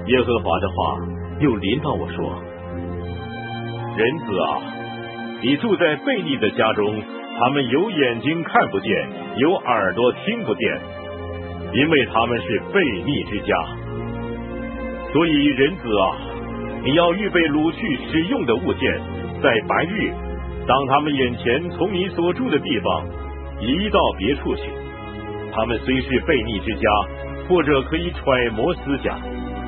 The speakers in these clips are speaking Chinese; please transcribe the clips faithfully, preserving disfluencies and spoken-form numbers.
耶和华的话又临到我说：人子啊，你住在悖逆的家中，他们有眼睛看不见，有耳朵听不见，因为他们是悖逆之家。所以人子啊，你要预备掳去使用的物件，在白日当他们眼前从你所住的地方移到别处去。他们虽是悖逆之家，或者可以揣摩思想。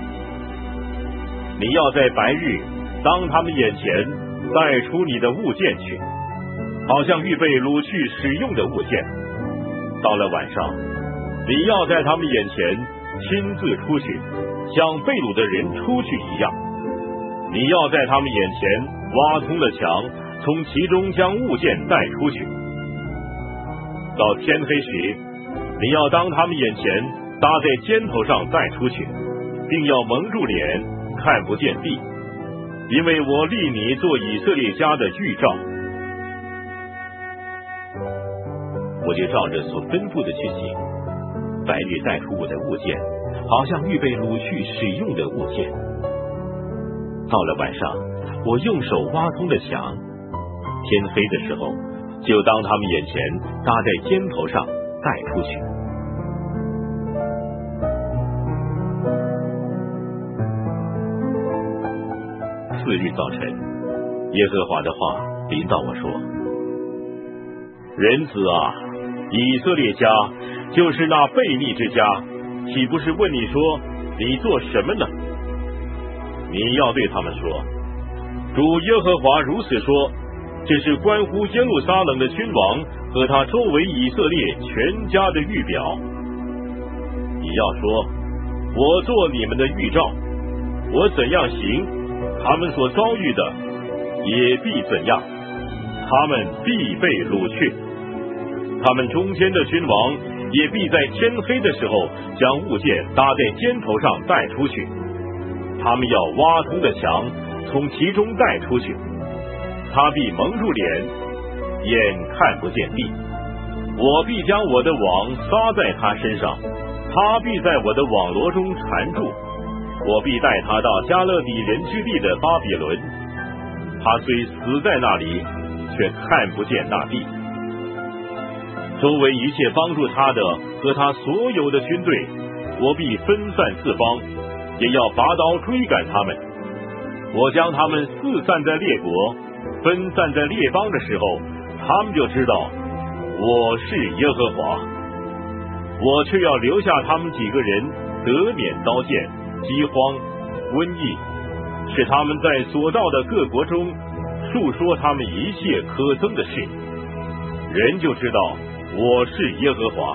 你要在白日当他们眼前带出你的物件去，好像预备掳去使用的物件。到了晚上，你要在他们眼前亲自出去，像被掳的人出去一样。你要在他们眼前挖通了墙，从其中将物件带出去。到天黑时，你要当他们眼前搭在肩头上带出去，并要蒙住脸，看不见地，因为我立你做以色列家的预兆。我就照着所吩咐的去行，白日带出我的物件，好像预备掳去使用的物件。到了晚上，我用手挖通了墙，天黑的时候，就当他们眼前搭在肩头上带出去。次日早晨，耶和华的话临到我说：人子啊，以色列家就是那悖逆之家，岂不是问你说，你做什么呢？你要对他们说，主耶和华如此说，这是关乎耶路撒冷的君王和他周围以色列全家的预表。你要说，我做你们的预兆，我怎样行，他们所遭遇的也必怎样，他们必被掳去。他们中间的君王也必在天黑的时候将物件搭在肩头上带出去。他们要挖通的墙，从其中带出去。他必蒙住脸，眼看不见地。我必将我的网撒在他身上，他必在我的网罗中缠住。我必带他到加勒底人之地的巴比伦。他虽死在那里，却看不见那地。周围一切帮助他的和他所有的军队，我必分散四方，也要拔刀追赶他们。我将他们四散在列国，分散在列邦的时候，他们就知道我是耶和华。我却要留下他们几个人得免刀剑、饥荒、瘟疫，使他们在所到的各国中述说他们一切可憎的事，人就知道我是耶和华。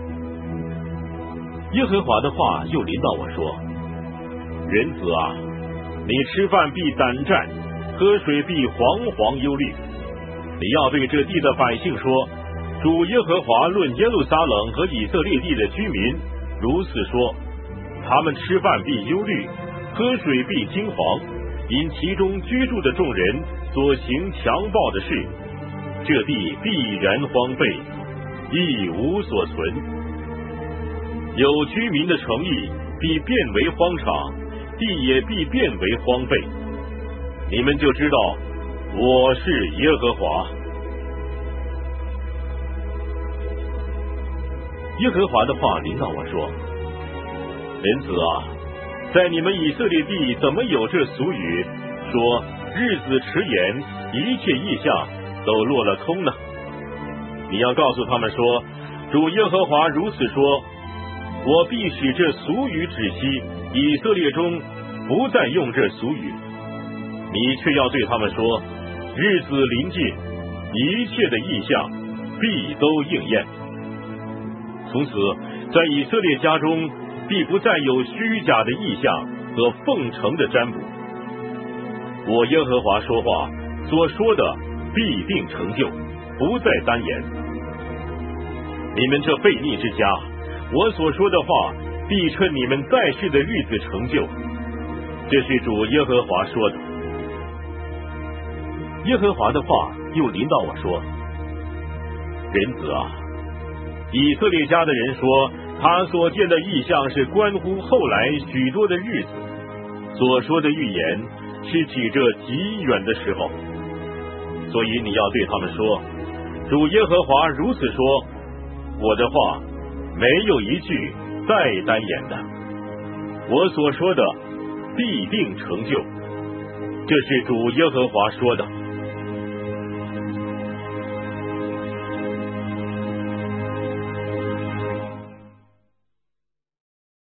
耶和华的话又临到我说：人子啊，你吃饭必胆战，喝水必惶惶忧虑。你要对这地的百姓说，主耶和华论耶路撒冷和以色列地的居民如此说：他们吃饭必忧虑，喝水必惊惶，因其中居住的众人所行强暴的事，这地必然荒废，一无所存。有居民的城邑必变为荒场，地也必变为荒废。你们就知道我是耶和华。耶和华的话临到我说：人子啊，在你们以色列地怎么有这俗语，说日子迟延，一切异象都落了空呢？你要告诉他们说，主耶和华如此说：我必使这俗语止息，以色列中不再用这俗语。你却要对他们说，日子临近，一切的异象必都应验。从此在以色列家中必不再有虚假的异象和奉承的占卜。我耶和华说话所说的必定成就，不再单言。你们这悖逆之家，我所说的话必趁你们在世的日子成就。这是主耶和华说的。耶和华的话又临到我说：人子啊，以色列家的人说，他所见的异象是关乎后来许多的日子， 所说的预言是指着极远的时候，所以你要对他们说，主耶和华如此说，我的话没有一句再单言的，我所说的必定成就，这是主耶和华说的。